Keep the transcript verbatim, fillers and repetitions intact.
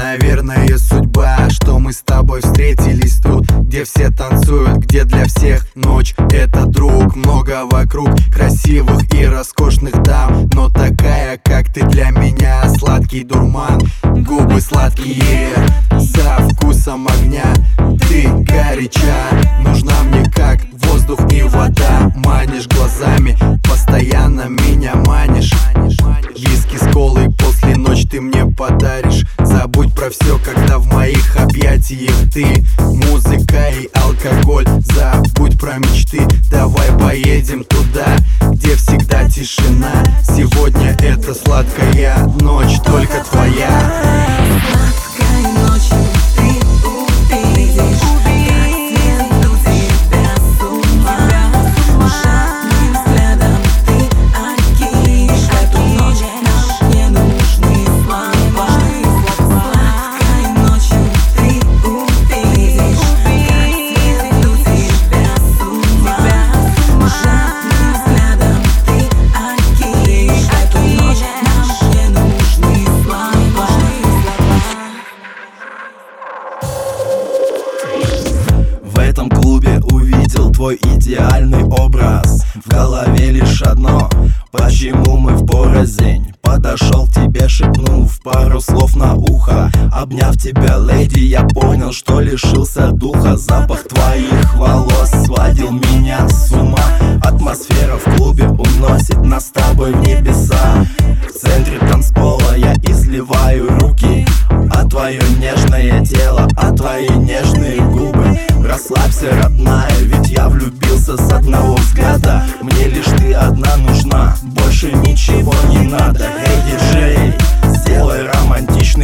Наверное, судьба, что мы с тобой встретились тут, где все танцуют, где для всех ночь — это друг. Много вокруг красивых и роскошных дам, но такая, как ты, для меня сладкий дурман. Губы сладкие, со вкусом огня, ты горяча, нужна мне как воздух и вода. Манишь глазами, постоянно меня манишь. Виски с колой после ночи ты мне подаришь. Забудь про все, когда в моих объятиях ты. Музыка и алкоголь, забудь про мечты. Давай поедем туда, где всегда тишина. Сегодня это сладкая ночь, только твоя. Сладкой ночью ты увидишь, как сведу тебя с ума. Жадным взглядом ты окинешь эту ночь, нам не нужны слова. Сладкой ночью ты увидишь, как сведу тебя с ума. Жадным взглядом ты окинешь эту ночь, нам не нужны слова. В этом клубе увидел твой идеальный образ. В голове лишь одно: почему мы впорознь? Подошел к тебе, шепнув пару слов на ухо. Обняв тебя, леди, я понял, что лишился духа. Запах твоих волос сводил меня с ума. Атмосфера в клубе уносит нас с тобой в небеса. В центре танцпола я изливаю руки, а твое нежное тело, а твои нежные губы. Расслабься, родная, ведь я влюбился с одного взгляда. Мне лишь ты одна нужна, больше ничего не надо. Эй, диджей, сделай романтичный